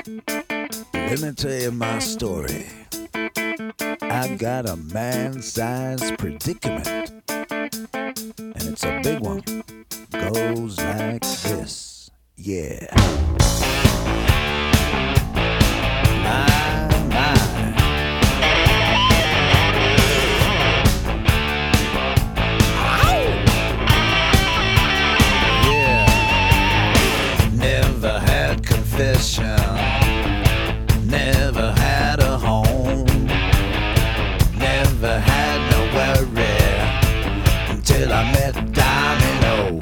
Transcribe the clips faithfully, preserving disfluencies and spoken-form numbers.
Let me tell you my story. I got a man-sized predicament, and it's a big one. Goes like this, yeah. My, my. Yeah. Never had confession. Never had a home. Never had no worry until I met Domino.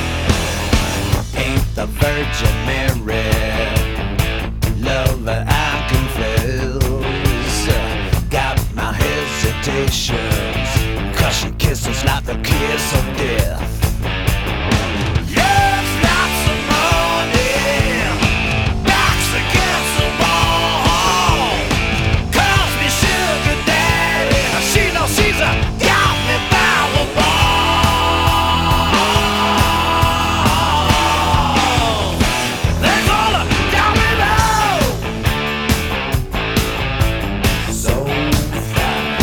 Ain't the Virgin Mary, lover I confess. Got my hesitations, 'cause she kisses like the kiss of death. Love's not some money, backs against the wall. Calls me sugar daddy, she knows she's a got me by the ball. They call her Domino. So fine.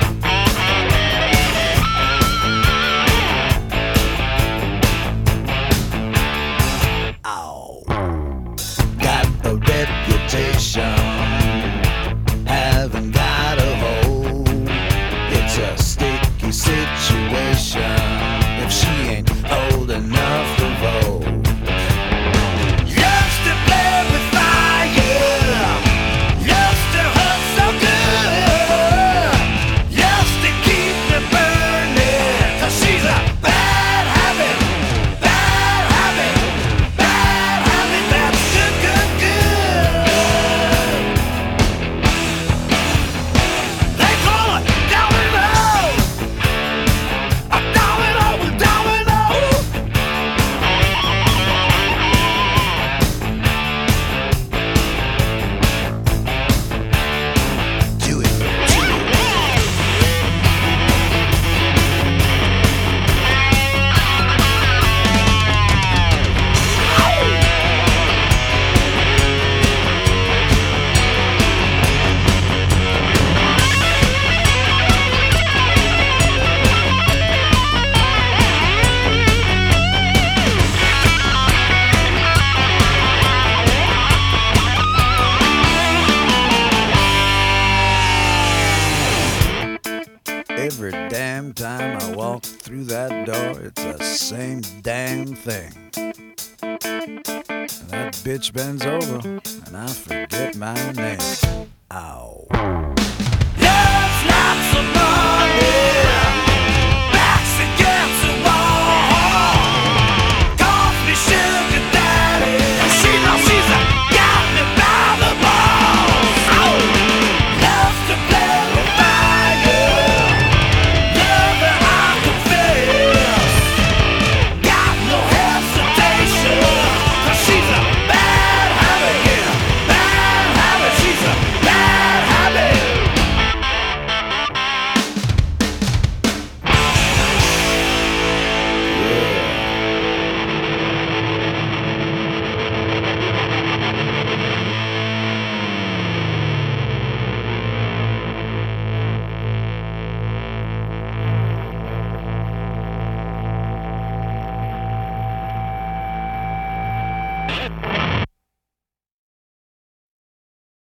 Ow. Got a reputation, haven't got a hold. It's a sticky situation if she ain't old enough to vote. Loves to play with fire, loves to hurt so good, loves to keep me burning, 'cause she's a bad habit, bad habit, bad habit, that's good, good, good. They call her Domino, a domino, a domino. Do it, do it. Every damn time I walk through that door, it's the same damn thing. That bitch bends over, and I forget my name. Ow. Love's not so much.